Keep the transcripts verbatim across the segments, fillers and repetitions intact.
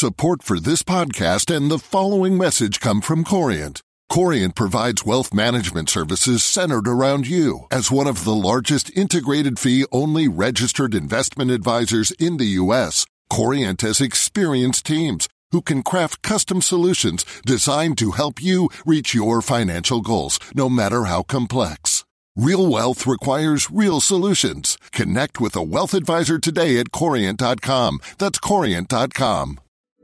Support for this podcast and the following message come from Corient. Corient provides wealth management services centered around you. As one of the largest integrated fee-only registered investment advisors in the U S, Corient has experienced teams who can craft custom solutions designed to help you reach your financial goals, no matter how complex. Real wealth requires real solutions. Connect with a wealth advisor today at corient dot com. That's corient dot com.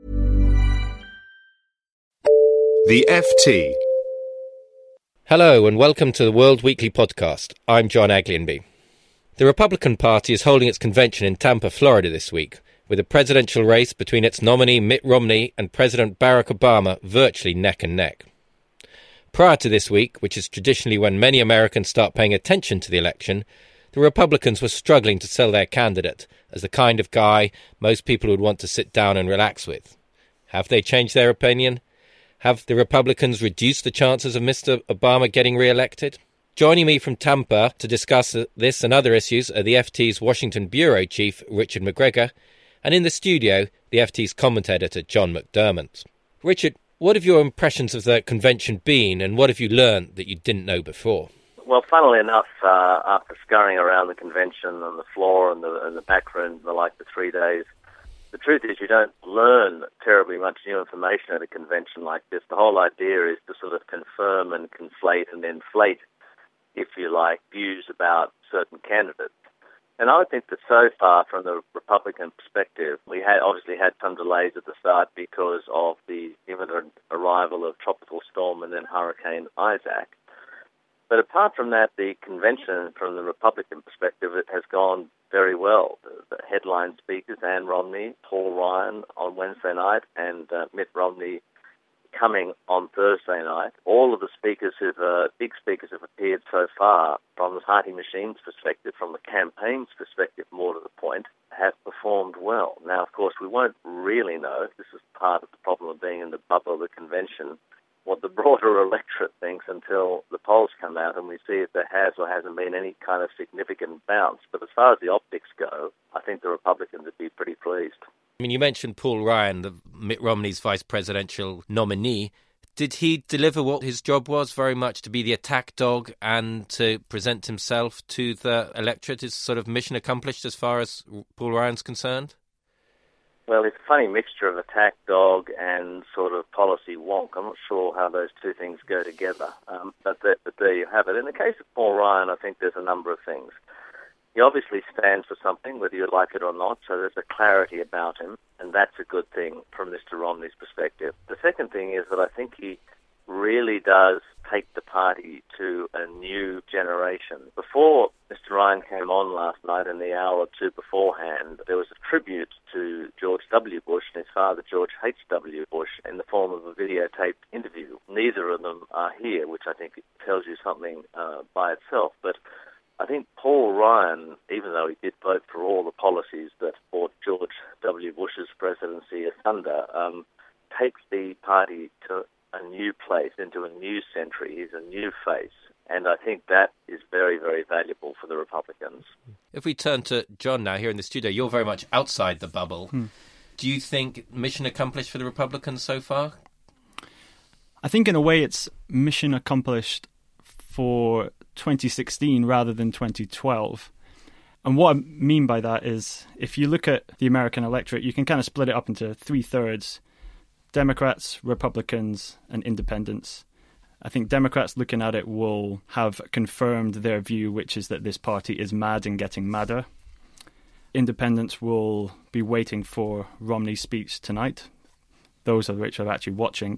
The F T. Hello and welcome to the World Weekly Podcast. I'm John Aglianby. The Republican Party is holding its convention in Tampa, Florida this week, with a presidential race between its nominee Mitt Romney and President Barack Obama virtually neck and neck. Prior to this week, which is traditionally when many Americans start paying attention to the election, the Republicans were struggling to sell their candidate as the kind of guy most people would want to sit down and relax with. Have they changed their opinion? Have the Republicans reduced the chances of Mister Obama getting re-elected? Joining me from Tampa to discuss this and other issues are the F T's Washington Bureau Chief, Richard McGregor, and in the studio, the F T's comment editor, John McDermott. Richard, what have your impressions of the convention been, and what have you learned that you didn't know before? Well, funnily enough, uh, after scurrying around the convention on the floor and the, and the back room for like the three days, the truth is you don't learn terribly much new information at a convention like this. The whole idea is to sort of confirm and conflate and inflate, if you like, views about certain candidates. And I would think that so far, from the Republican perspective, we had obviously had some delays at the start because of the imminent arrival of Tropical Storm and then Hurricane Isaac. But apart from that, the convention, from the Republican perspective, it has gone very well. The, the headline speakers, Ann Romney, Paul Ryan on Wednesday night, and uh, Mitt Romney coming on Thursday night. All of the speakers, who've uh, big speakers, have appeared so far, from the party machine's perspective, from the campaign's perspective, more to the point, have performed well. Now, of course, we won't really know. This is part of the problem of being in the bubble of the convention, what the broader electorate thinks until the polls come out and we see if there has or hasn't been any kind of significant bounce. But as far as the optics go, I think the Republicans would be pretty pleased. I mean, you mentioned Paul Ryan, the Mitt Romney's vice presidential nominee. Did he deliver what his job was, very much to be the attack dog and to present himself to the electorate? Is sort of mission accomplished as far as Paul Ryan's concerned? Well, it's a funny mixture of attack dog and sort of policy wonk. I'm not sure how those two things go together, um, but, that, but there you have it. In the case of Paul Ryan, I think there's a number of things. He obviously stands for something, whether you like it or not, so there's a clarity about him, and that's a good thing from Mister Romney's perspective. The second thing is that I think he really does take the party to a new generation. Before Mister Ryan came on last night, in the hour or two beforehand, there was a tribute to George W. Bush and his father, George H W. Bush, in the form of a videotaped interview. Neither of them are here, which I think tells you something uh, by itself, but I think Paul Ryan, even though he did vote for all the policies that brought George W. Bush's presidency asunder, um, takes the party to a new place, into a new century. He's a new face. And I think that is very, very valuable for the Republicans. If we turn to John now here in the studio, you're very much outside the bubble. Hmm. Do you think mission accomplished for the Republicans so far? I think in a way it's mission accomplished for twenty sixteen rather than twenty twelve. And what I mean by that is, if you look at the American electorate, you can kind of split it up into three thirds: Democrats, Republicans, and independents. I think Democrats looking at it will have confirmed their view, which is that this party is mad and getting madder. Independents will be waiting for Romney's speech tonight, those of which are actually watching.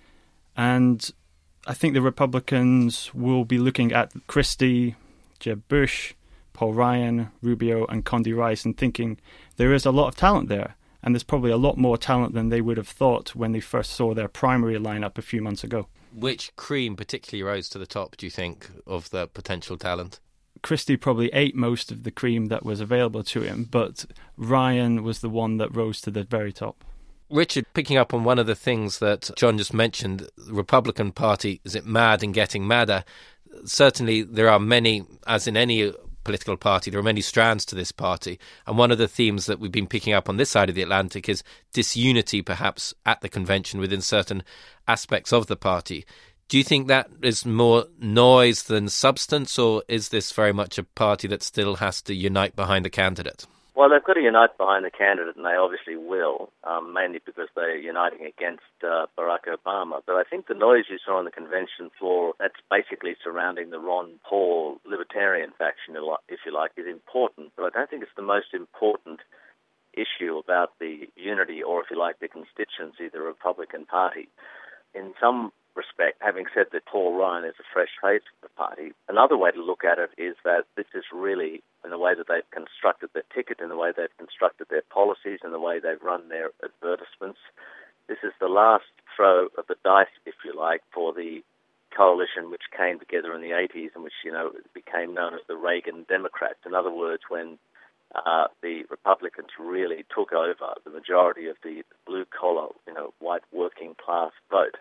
And I think the Republicans will be looking at Christie, Jeb Bush, Paul Ryan, Rubio, and Condi Rice and thinking there is a lot of talent there. And there's probably a lot more talent than they would have thought when they first saw their primary lineup a few months ago. Which cream particularly rose to the top, do you think, of the potential talent? Christie probably ate most of the cream that was available to him, but Ryan was the one that rose to the very top. Richard, picking up on one of the things that John just mentioned, the Republican Party, is it mad and getting madder? Certainly there are many, as in any political party. There are many strands to this party. And one of the themes that we've been picking up on this side of the Atlantic is disunity, perhaps, at the convention within certain aspects of the party. Do you think that is more noise than substance, or is this very much a party that still has to unite behind a candidate? Well, they've got to unite behind the candidate, and they obviously will, um, mainly because they're uniting against uh, Barack Obama. But I think the noise you saw on the convention floor, that's basically surrounding the Ron Paul libertarian faction, if you like, is important. But I don't think it's the most important issue about the unity, or if you like, the constituency of the Republican Party. In some respect, having said that Paul Ryan is a fresh face for the party, another way to look at it is that this is really, in the way that they've constructed their ticket, in the way they've constructed their policies, in the way they've run their advertisements, this is the last throw of the dice, if you like, for the coalition which came together in the eighties and which, you know, became known as the Reagan Democrats. In other words, when uh, the Republicans really took over the majority of the blue-collar, you know, white working-class vote.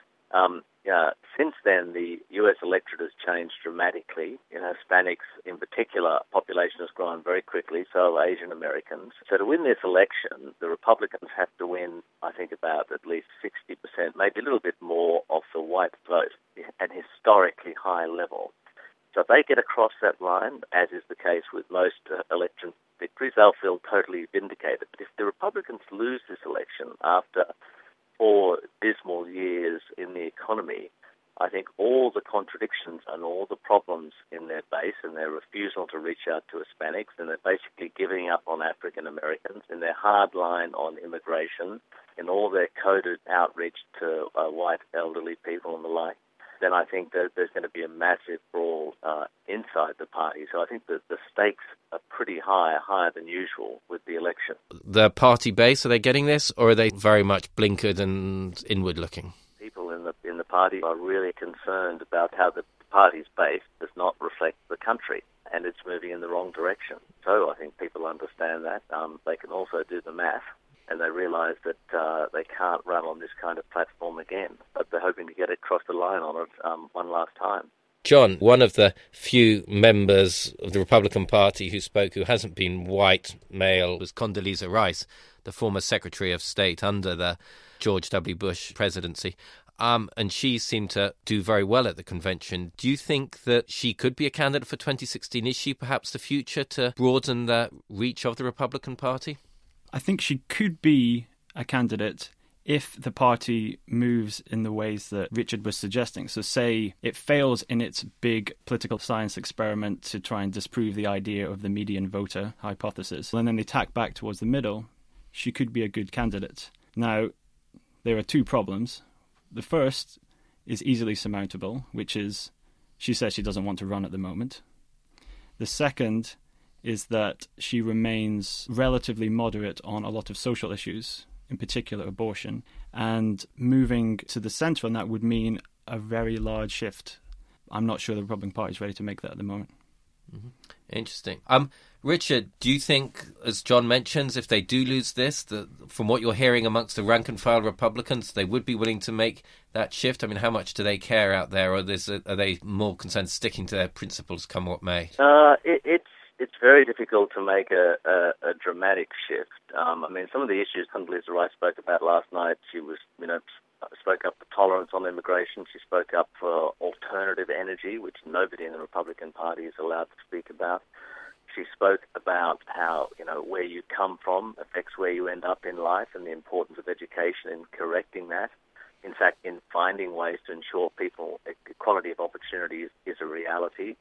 Um, yeah, since then, the U S electorate has changed dramatically. You know, Hispanics in particular, population has grown very quickly, so have Asian Americans. So to win this election, the Republicans have to win, I think, about at least sixty percent, maybe a little bit more of the white vote at an historically high level. So if they get across that line, as is the case with most uh, election victories, they'll feel totally vindicated. But if the Republicans lose this election after four dismal years in the economy, I think all the contradictions and all the problems in their base and their refusal to reach out to Hispanics, and they're basically giving up on African Americans, and their hard line on immigration, and all their coded outreach to uh, white elderly people and the like, then I think that there's going to be a massive brawl uh, inside the party. So I think that the stakes are pretty high, higher than usual with the election. The party base, are they getting this, or are they very much blinkered and inward-looking? People in the in the party are really concerned about how the party's base does not reflect the country, and it's moving in the wrong direction. So I think people understand that. Um, they can also do the math, and they realise that uh, they can't run on this kind of platform again. But they're hoping to get across the line on it um, one last time. John, one of the few members of the Republican Party who spoke who hasn't been white, male, was Condoleezza Rice, the former Secretary of State under the George W. Bush presidency. Um, and she seemed to do very well at the convention. Do you think that she could be a candidate for twenty sixteen? Is she perhaps the future to broaden the reach of the Republican Party? I think she could be a candidate if the party moves in the ways that Richard was suggesting. So say it fails in its big political science experiment to try and disprove the idea of the median voter hypothesis, and then they tack back towards the middle, she could be a good candidate. Now, there are two problems. The first is easily surmountable, which is she says she doesn't want to run at the moment. The second is that she remains relatively moderate on a lot of social issues, in particular abortion, and moving to the centre on that would mean a very large shift. I'm not sure the Republican Party is ready to make that at the moment. Mm-hmm. Interesting. Um, Richard, do you think, as John mentions, if they do lose this, that from what you're hearing amongst the rank-and-file Republicans, they would be willing to make that shift? I mean, how much do they care out there, or is it, are they more concerned sticking to their principles come what may? Uh, it, it's It's very difficult to make a, a, a dramatic shift. Um, I mean, some of the issues Condoleezza Rice spoke about last night, she was, you know, spoke up for tolerance on immigration. She spoke up for alternative energy, which nobody in the Republican Party is allowed to speak about. She spoke about how, you know, where you come from affects where you end up in life and the importance of education in correcting that. In fact, in finding ways to ensure people equality of opportunity is, is a reality.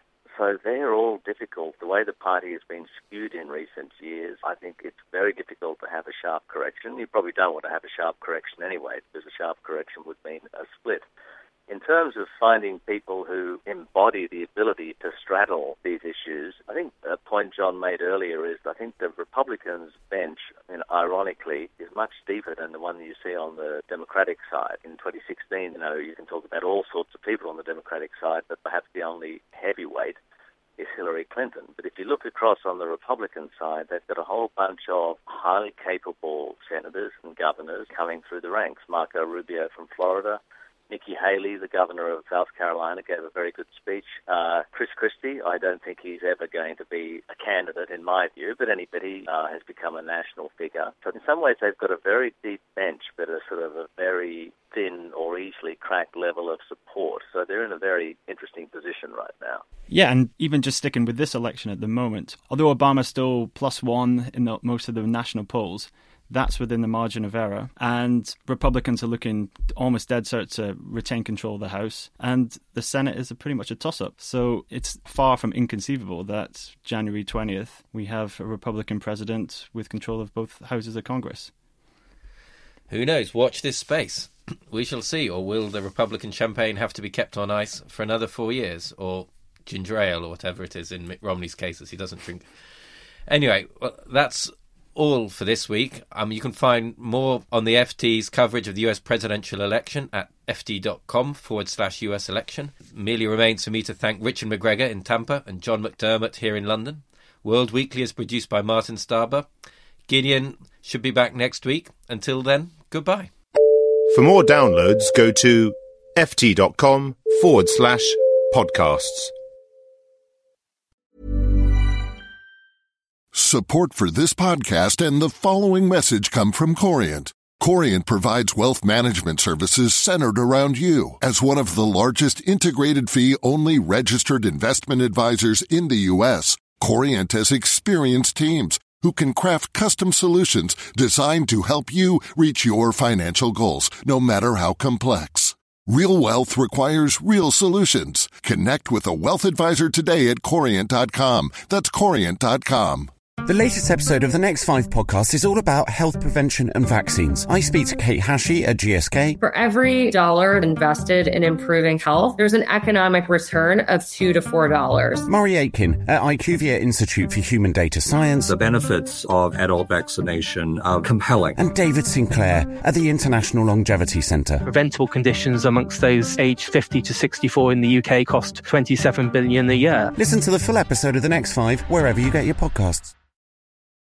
So they're all difficult. The way the party has been skewed in recent years, I think it's very difficult to have a sharp correction. You probably don't want to have a sharp correction anyway, because a sharp correction would mean a split. In terms of finding people who embody the ability to straddle these issues, I think a point John made earlier is I think the Republicans' bench, I mean, ironically, is much deeper than the one you see on the Democratic side. In twenty sixteen, you know, you can talk about all sorts of people on the Democratic side, but perhaps the only heavyweight is Hillary Clinton. But if you look across on the Republican side, they've got a whole bunch of highly capable senators and governors coming through the ranks. Marco Rubio from Florida, Nikki Haley, the governor of South Carolina, gave a very good speech. Uh, Chris Christie, I don't think he's ever going to be a candidate in my view, but anybody uh, has become a national figure. So in some ways they've got a very deep bench, but a sort of a very thin or easily cracked level of support. So they're in a very interesting position right now. Yeah, and even just sticking with this election at the moment, although Obama's still plus one in the, most of the national polls, that's within the margin of error. And Republicans are looking almost dead cert to retain control of the House. And the Senate is a pretty much a toss-up. So it's far from inconceivable that January twentieth, we have a Republican president with control of both houses of Congress. Who knows? Watch this space. We shall see. Or will the Republican champagne have to be kept on ice for another four years? Or ginger ale or whatever it is in Mitt Romney's case, as he doesn't drink. Anyway, well, that's all for this week. Um, you can find more on the F T's coverage of the U S presidential election at ft.com forward slash US election. Merely remains for me to thank Richard McGregor in Tampa and John McDermott here in London. World Weekly is produced by Martin Starber. Gideon should be back next week. Until then, goodbye. For more downloads, go to ft.com forward slash podcasts. Support for this podcast and the following message come from Corient. Corient provides wealth management services centered around you. As one of the largest integrated fee-only registered investment advisors in the U S, Corient has experienced teams who can craft custom solutions designed to help you reach your financial goals, no matter how complex. Real wealth requires real solutions. Connect with a wealth advisor today at Corient dot com. That's Corient dot com. The latest episode of the Next Five podcast is all about health prevention and vaccines. I speak to Kate Hashi at G S K. For every dollar invested in improving health, there's an economic return of two to four dollars. Murray Aitken at IQVIA Institute for Human Data Science. The benefits of adult vaccination are compelling. And David Sinclair at the International Longevity Centre. Preventable conditions amongst those aged fifty to sixty-four in the U K cost twenty-seven billion dollars a year. Listen to the full episode of the Next Five wherever you get your podcasts.